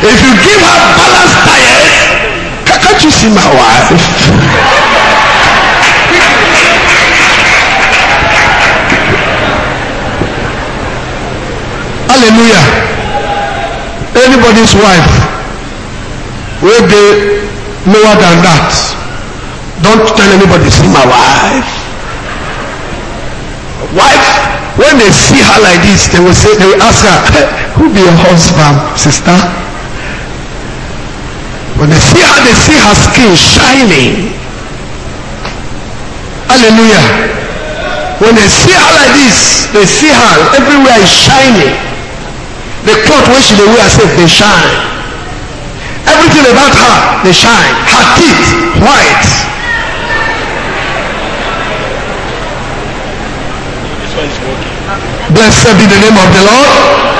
If you give her balanced diet, can't you see my wife? Hallelujah. Anybody's wife will be lower than that. Don't tell anybody, see my wife. Wife, when they see her like this, they will ask her, who be your husband, sister? When they see her skin shining. Hallelujah. When they see her like this, they see her everywhere is shining. The cloth when she wear herself, they shine. Everything about her, they shine. Her teeth, white. This one is working. Blessed be the name of the Lord.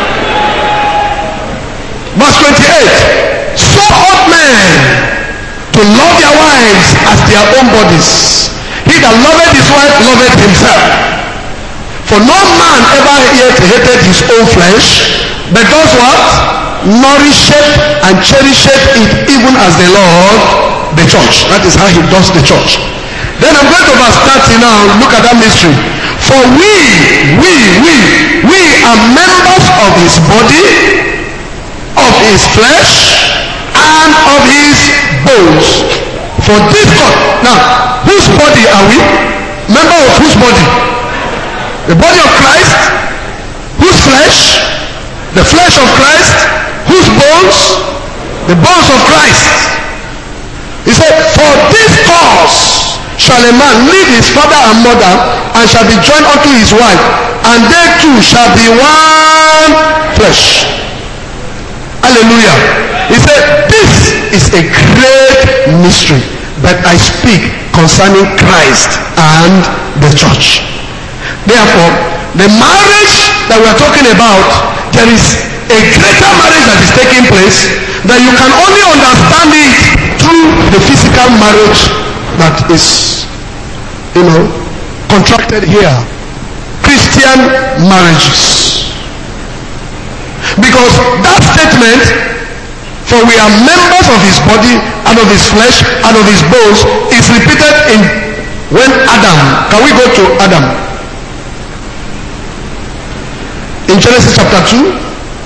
Verse 28. So ought men to love their wives as their own bodies. He that loveth his wife loveth himself. For no man ever yet hated his own flesh, but does what? Nourisheth and cherisheth it, even as the Lord the church. That is how he does the church. Then I'm going to verse 30 now. Look at that mystery. For we are members of his body, of his flesh, and of his bones. For this God. Now, whose body are we? Member of whose body? The body of Christ. Whose flesh? The flesh of Christ. Whose bones? The bones of Christ. He said, for this cause shall a man leave his father and mother, and shall be joined unto his wife, and they two shall be one flesh. Hallelujah. He said, this is a great mystery, but I speak concerning Christ and the church. Therefore, the marriage that we are talking about, there is a greater marriage that is taking place, that you can only understand it through the physical marriage that is, contracted here. Christian marriages. Because that statement, for we are members of his body and of his flesh and of his bones, is repeated in when Adam. Can we go to Adam? In Genesis chapter 2.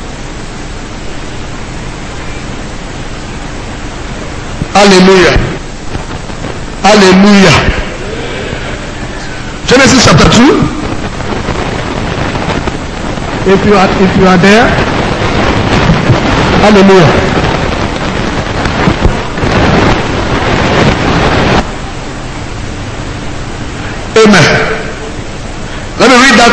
Hallelujah. Hallelujah. Genesis chapter 2. If you are there. Hallelujah. Amen. Let me read that.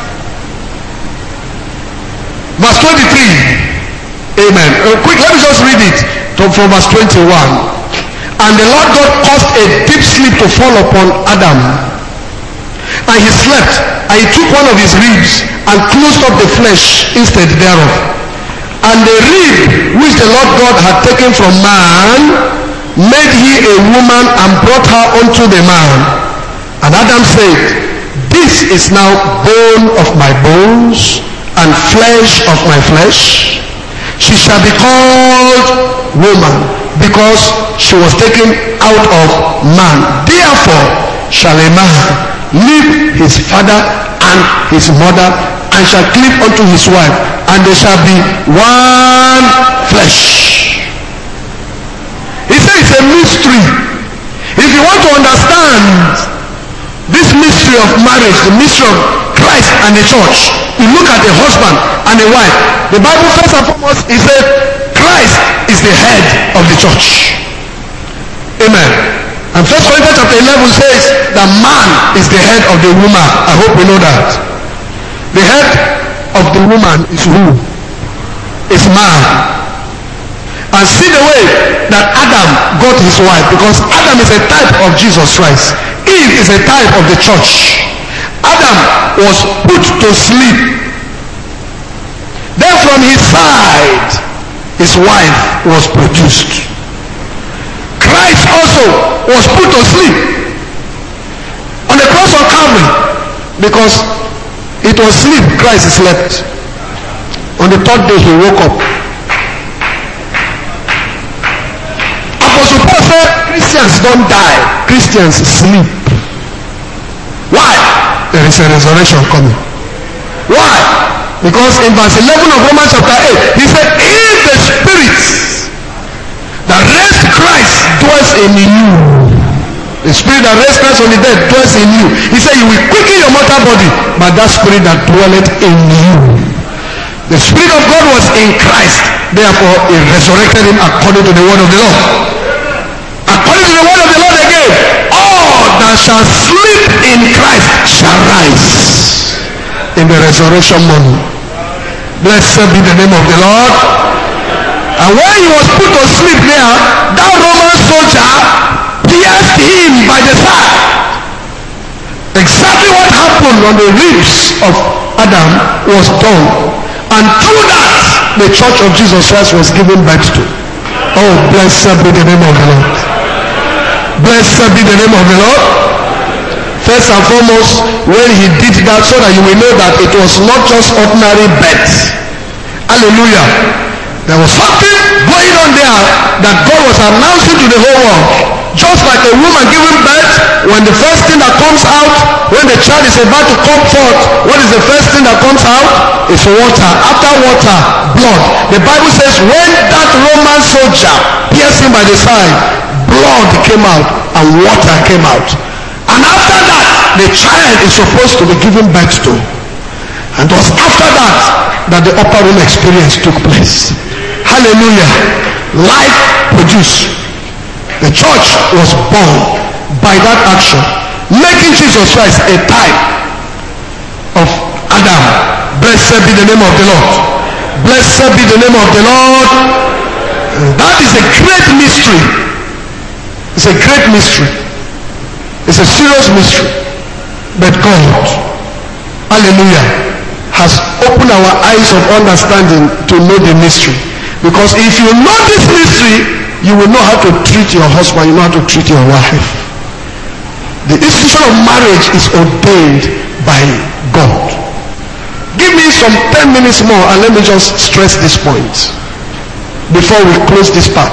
Verse 23. Amen. Quick, let me just read it from verse 21. And the Lord God caused a deep sleep to fall upon Adam. And he slept, and he took one of his ribs and closed up the flesh instead thereof. And the rib which the Lord God had taken from man made he a woman and brought her unto the man. And Adam said, this is now bone of my bones and flesh of my flesh. She shall be called woman, because she was taken out of man. Therefore shall a man leave his father and his mother, and shall cleave unto his wife, and they shall be one flesh. He says it's a mystery. If you want to understand this mystery of marriage, the mystery of Christ and the church, you look at a husband and a wife. The Bible first and foremost, it said Christ is the head of the church. Amen. And 1 Corinthians chapter 11 says that man is the head of the woman. I hope we know that. The head of the woman is who? Is man. And see the way that Adam got his wife, because Adam is a type of Jesus Christ. Eve is a type of the church. Adam was put to sleep. Then from his side, his wife was produced. Christ also was put to sleep on the cross of Calvary, because it was sleep Christ slept. On the third day he woke up. say Christians don't die, Christians sleep. Why? There is a resurrection coming. Why? Because in verse 11 of Romans chapter 8, he said, if the Spirit that raised Christ dwells in you, the Spirit that raised Christ from the dead dwells in you. He said, you will quicken your mortal body by that Spirit that dwelleth in you. The Spirit of God was in Christ. Therefore, he resurrected him according to the word of the Lord. According to the word of the Lord again, all that shall sleep in Christ shall rise in the resurrection morning. Blessed be the name of the Lord. And when he was put to sleep there, that Roman soldier pierced him by the side. Exactly what happened on the ribs of Adam was done. And through that, the church of Jesus Christ was given birth to. Oh, blessed be the name of the Lord. Blessed be the name of the Lord. First and foremost, when he did that, so that you will know that it was not just ordinary birth. Hallelujah. There was something going on there that God was announcing to the whole world. Just like a woman giving birth, when the first thing that comes out, when the child is about to come forth, what is the first thing that comes out? It's water. After water, blood. The Bible says when that Roman soldier pierced him by the side, blood came out and water came out. And after that, the child is supposed to be given birth to. And it was after that the upper room experience took place. Hallelujah. Life produced. The church was born by that action, making Jesus Christ a type of Adam. Blessed be the name of the Lord. Blessed be the name of the Lord. That is a great mystery. It's a great mystery. It's a serious mystery. But God, hallelujah, has opened our eyes of understanding to know the mystery. Because if you know this mystery, you will know how to treat your husband, you know how to treat your wife. The institution of marriage is ordained by God. Give me some 10 minutes more and let me just stress this point before we close this part.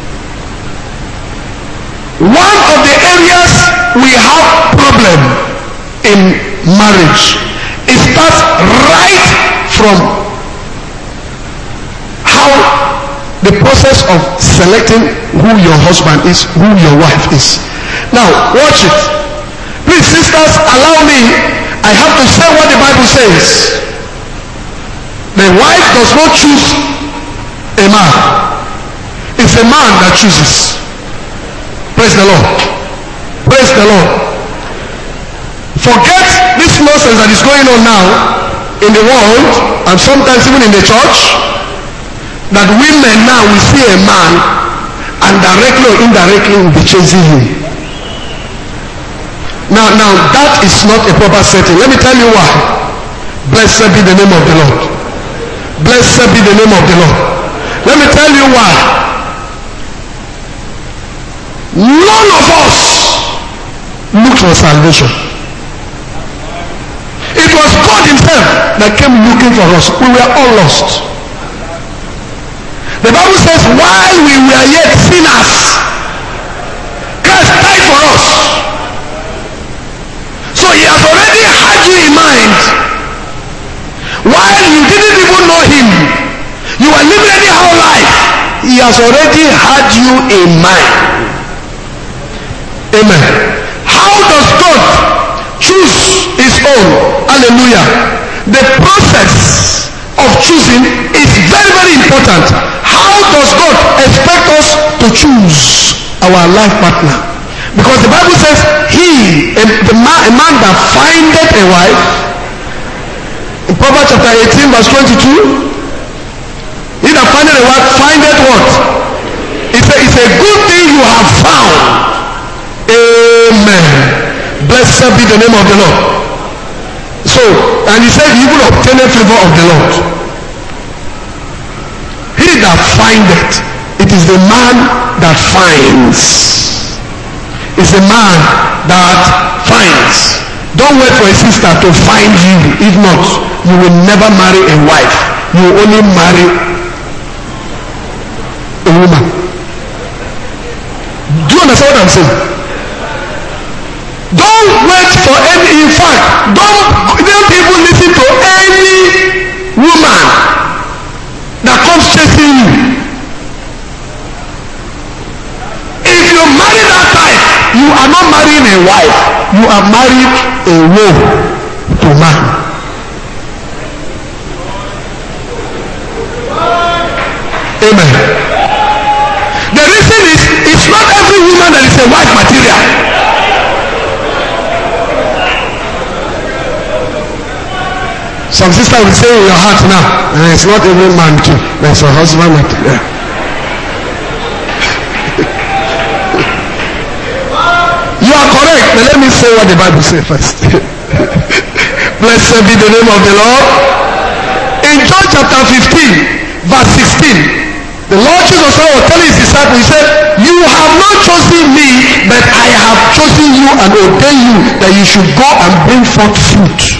One of the areas we have problem in marriage, it starts right from how the process of selecting who your husband is, who your wife is. Now, watch it. Please, sisters, allow me. I have to say what the Bible says. The wife does not choose a man. It's a man that chooses. Praise the Lord. Praise the Lord. Forget this nonsense that is going on now in the world and sometimes even in the church. That women now will see a man and directly or indirectly will be chasing him. Now that is not a proper setting. Let me tell you why. Blessed be the name of the Lord. Blessed be the name of the Lord. Let me tell you why. None of us looked for salvation. It was God himself that came looking for us. We were all lost. The Bible says, while we were yet sinners, Christ died for us. So he has already had you in mind. While you didn't even know him, you were living anyhow life. He has already had you in mind. Amen. How does God choose his own? Hallelujah. The process of choosing is very, very important. How does God expect us to choose our life partner? Because the Bible says, a man that findeth a wife, in Proverbs chapter 18 verse 22, he that findeth a wife findeth what? It's a good thing you have found. Amen. Blessed be the name of the Lord. So, and he said, you will obtain the favor of the Lord. He that findeth, it is the man that finds. It's the man that finds. Don't wait for a sister to find you. If not, you will never marry a wife. You will only marry a woman. Do you understand what I'm saying? Don't wait for any, in fact, don't even listen to any woman that comes chasing you. If you marry that type, you are not marrying a wife, you are marrying a woe to man. Amen. The reason is, it's not every woman that is a wife material. Some sister will say in your heart now, it's not every man too, there's a husband material. You are correct, but let me say what the Bible says first. Blessed be the name of the Lord. In John chapter 15, verse 16, the Lord Jesus was telling his disciples, he said, you have not chosen me, but I have chosen you and ordained you that you should go and bring forth fruit.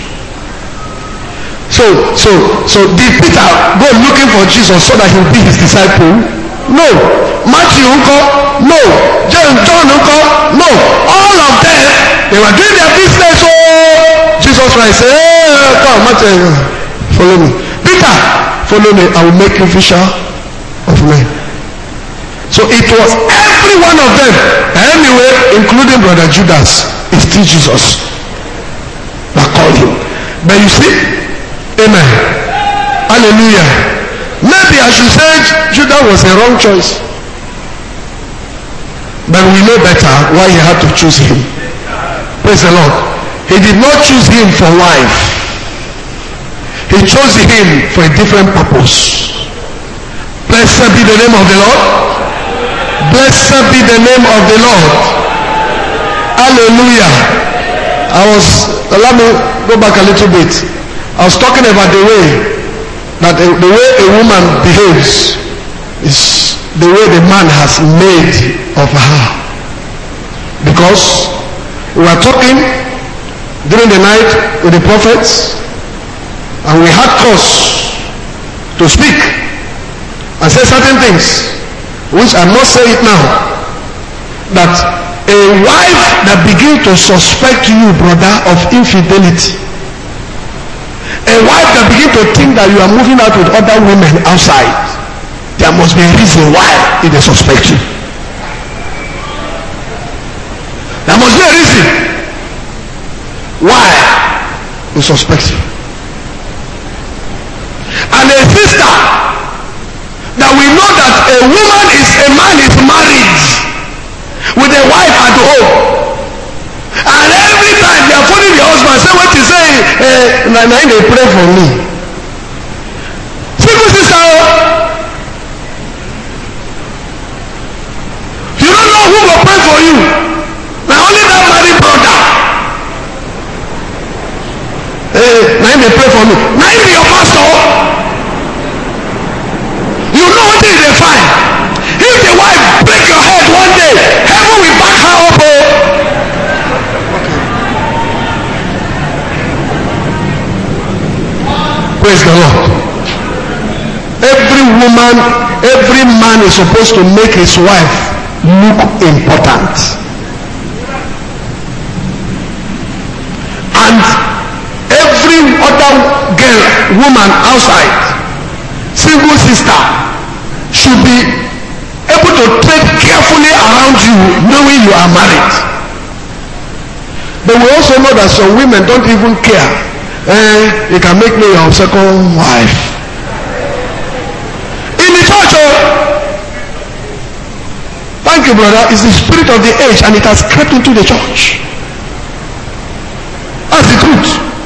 So did Peter go looking for Jesus so that he would be his disciple? No. Matthew, no. John, no. All of them, they were doing their business. Oh, Jesus Christ said, come, Matthew, follow me. Peter, follow me. I will make you fisher of men. So it was every one of them, anyway, including brother Judas, is still Jesus that called him. But you see, amen, hallelujah. Maybe I should say Judas was a wrong choice, but we know better why he had to choose him. Praise the Lord. He did not choose him for wife. He chose him for a different purpose. Blessed be the name of the Lord. Blessed be the name of the Lord. Hallelujah. Allow me go back a little bit. I was talking about the way a woman behaves is the way the man has made of her. Because we were talking during the night with the prophets, and we had cause to speak and say certain things, which I must say it now, that a wife that begins to suspect you, brother, of infidelity, a wife that begins to think that you are moving out with other women outside, there must be a reason why they suspect you. There must be a reason why they suspect you. And a sister that we know that a man is married with a wife at home, and every time they are phoning the husband, say what you say, now they pray for me. Single sister, you don't know who will pray for you. Now only that married brother. Now they pray for me. Now be your pastor. You know what they find. If the wife break your head one day, heaven will back her up. Praise the Lord. Every man is supposed to make his wife look important. And every other girl, woman outside, single sister, should be able to tread carefully around you, knowing you are married. But we also know that some women don't even care. You can make me your second wife. In the church, thank you, brother, it's the spirit of the age, and it has crept into the church. That's the truth.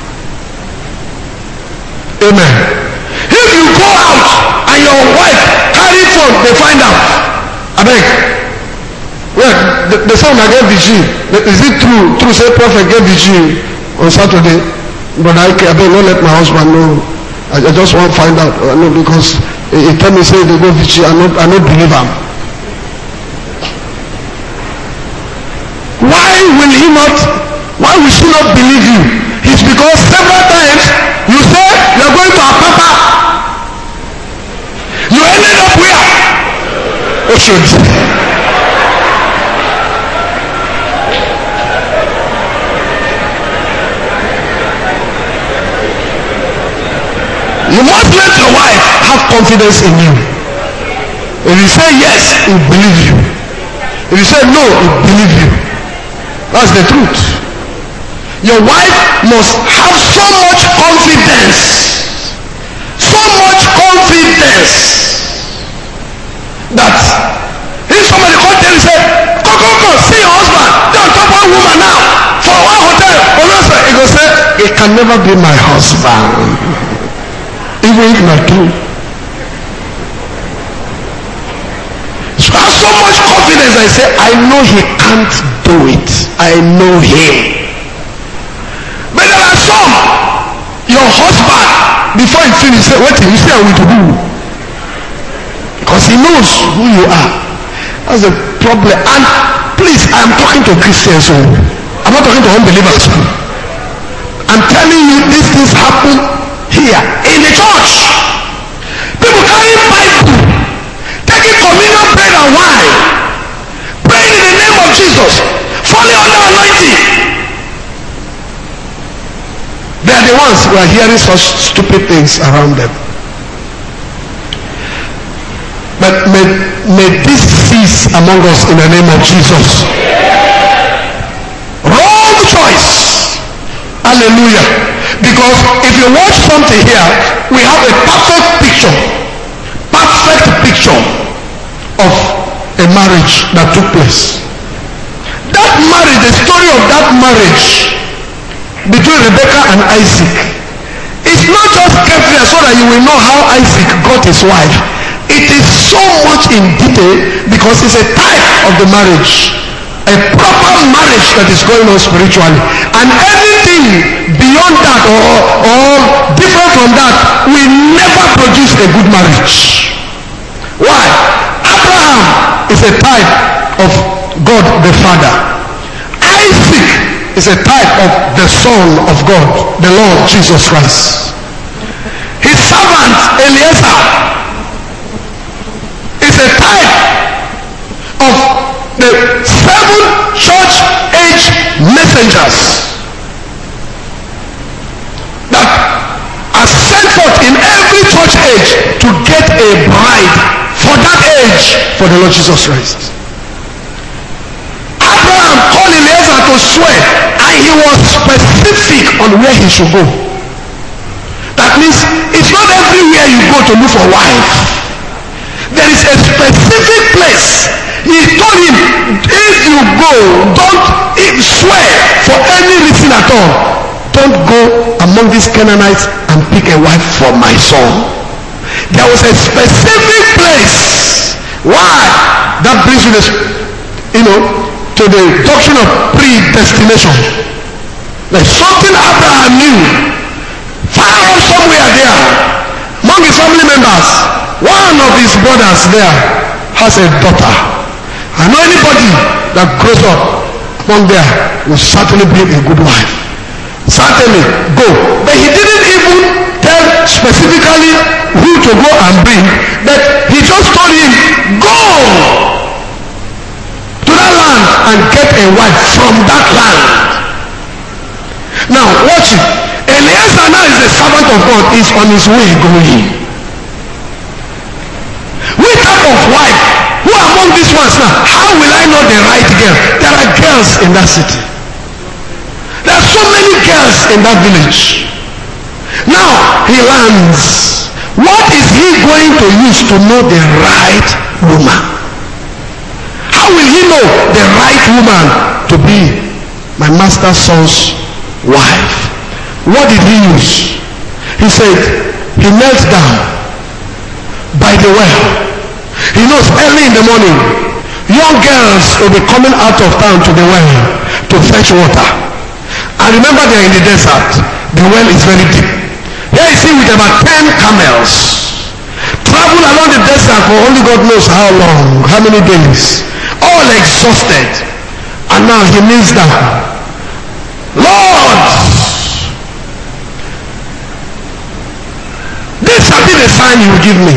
Amen. If you go out and your wife carry phone, they find out. I beg. Well, the son I gave VG. Is it true? True, say prophet gave VG on Saturday. But I beg, not let my husband know. I just want to find out. No, because he tell me say they go VG. I not believe him. Why will she not believe you? It's because several times you say you're going to our papa. You ended up where? Oshodi. You must let your wife have confidence in you. If you say yes, he will believe you. If you say no, he will believe you. That's the truth. Your wife must have so much confidence. So much confidence that if somebody come tell you say, go, see your husband. They on top one woman now for one hotel. He go say, it can never be my husband. Even if not true. So I have so much confidence. I say, I know he can't do it. I know him. But there are some, your husband, before he finishes, say, wait, you say I will do. Because he knows who you are. That's a problem. And please, I'm talking to Christians. So I'm not talking to unbelievers. I'm telling you, these things happen here in the church. People carrying Bible, taking communion, bread and wine, praying in the name of Jesus, falling under anointing. They are the ones who are hearing such stupid things around them. But may this cease among us in the name of Jesus. Wrong choice. Hallelujah. Because if you watch something here, we have a perfect picture of a marriage that took place. That marriage, the story of that marriage between Rebecca and Isaac, it's not just kept there so that you will know how Isaac got his wife. It is so much in detail because it's a type of the marriage, a proper marriage that is going on spiritually. And anything beyond that or different from that will never produce a good marriage. Why? Abraham is a type of God the Father. Isaac is a type of the Son of God, the Lord Jesus Christ. His servant Eliezer is a type of the 7 church age messengers that are sent forth in every church age to get a bride for that age for the Lord Jesus Christ. Abraham called Eliezer to swear, and he was specific on where he should go. That means it's not everywhere you go to look for wife. There is a specific place. He told him, if you go, don't swear for any reason at all. Don't go among these Canaanites and pick a wife for my son. There was a specific place. Why? That brings you this, to the doctrine of predestination. There's something Abraham knew. Far off somewhere there, among his family members, one of his brothers there has a daughter. I know anybody that grows up among there will certainly be a good wife. Certainly go. But he didn't even tell specifically who to go and bring, but he just told him, go to that land and get a wife from that land. Now watch it. Eliezer now is the servant of God, is on his way going. Which type of wife? Who among these ones now? How will I know the right girl? There are girls in that city. There are so many girls in that village. Now he lands. What is he going to use to know the right woman? How will he know the right woman to be my master's son's wife? What did he use? He said he knelt down by the well. He knows early in the morning young girls will be coming out of town to the well to fetch water. And remember, they are in the desert. The well is very deep. Here is he with about 10 camels. Travel along the desert for only God knows how long, how many days. All exhausted. And now he kneels down. Lord, this shall be the sign you will give me.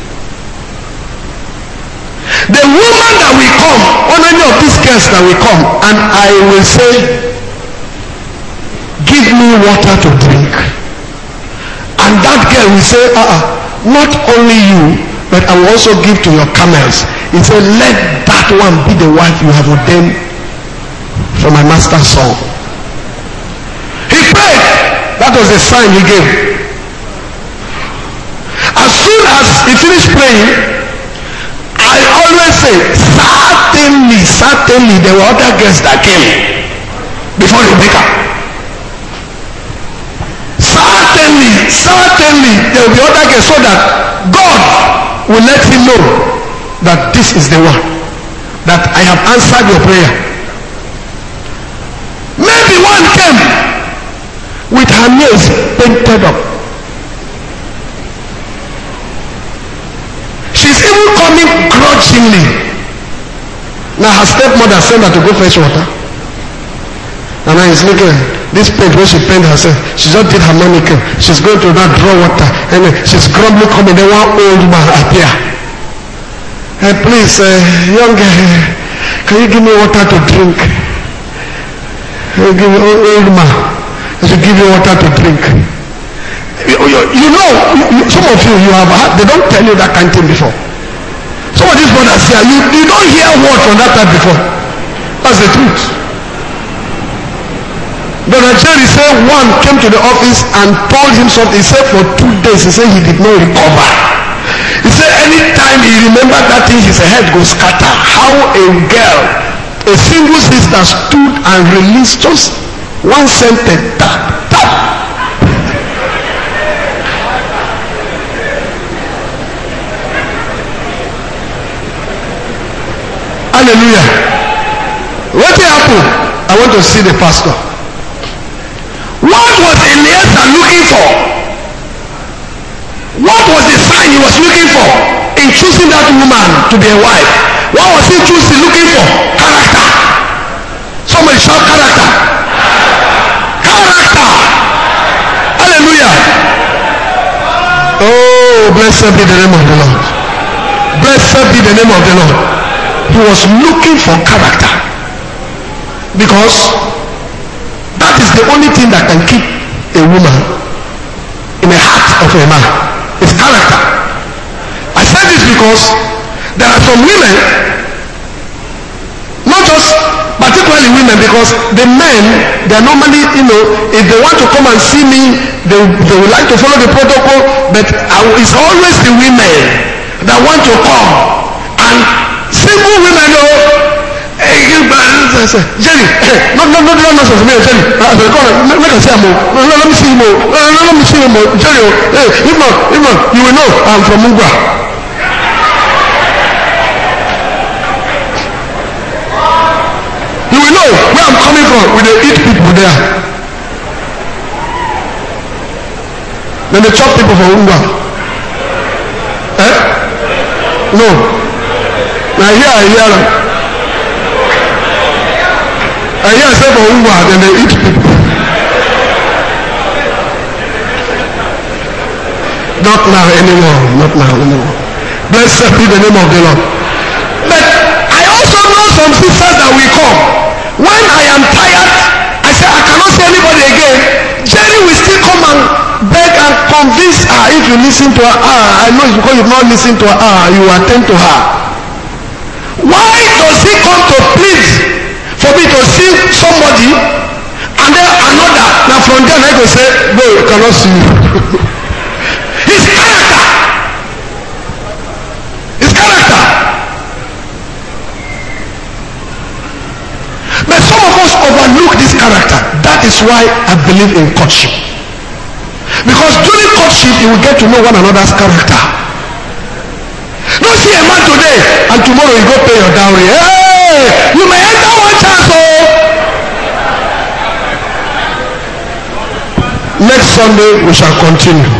The woman that will come, or any of these girls that will come, and I will say, give me water to drink. And that girl angel will say, not only you, but I will also give to your camels. He said, let that one be the wife you have ordained for my master's son. He prayed. That was the sign he gave. As soon as he finished praying, I always say, certainly there were other guests that came before Rebecca. Certainly there will be other guests, so that God will let him know that this is the one, that I have answered your prayer. Maybe one came with her nails painted up. She's even coming grudgingly. Now her stepmother sent her to go fetch water. And now he's looking at this paint where she painted herself. She just did her manicure. She's going to now draw water. And she's grumbling, coming. Then one old man appear. Hey, please, young girl, can you give me water to drink? Give me old man. I should give you water to drink. You know, some of you have had, they don't tell you that kind of thing before. Some of these brothers here, you don't hear a word from that type before. That's the truth. Brother Jerry said one came to the office and told him something. He said for 2 days, he said he did not recover. He said anytime he remembered that thing, his head goes scatter. How a girl, a single sister, stood and released just one sentence. Tap, tap. Hallelujah. What happened? I want to see the pastor. What was Eliezer looking for? What was the sign he was looking for in choosing that woman to be a wife? What was he looking for? Character. Somebody shout character. Character. Hallelujah. Oh, blessed be the name of the Lord. Blessed be the name of the Lord. He was looking for character, because that is the only thing that can keep a woman in the heart of a man. It's character. I say this because there are some women, not just particularly women, because the men, they are normally, if they want to come and see me, they would like to follow the protocol, but it's always the women that want to come. And single women, Jerry, no nonsense, Jerry. Make us see him. Let me see him. Let me see him, Jerry. If not, you will know I'm from Mugwa. You will know where I'm coming from. We dey eat people there. Then they chop people from Mugwa. No. Now here I hear them. I hear say for Uber, then they eat people. Not now anymore. Not now anymore. Blessed be the name of the Lord. But I also know some sisters that will come. When I am tired, I say I cannot see anybody again. Jerry will still come and beg and convince her. If you listen to her, I know it's because you've not listened to her, you attend to her. Why does he come to plead for me to see somebody and then another? Now from there I go say, no, you cannot see you. His character. His character. But some of us overlook this character. That is why I believe in courtship. Because during courtship you will get to know one another's character. Don't see a man today and tomorrow you go pay your dowry. Hey, you may enter one chance. Next Sunday we shall continue.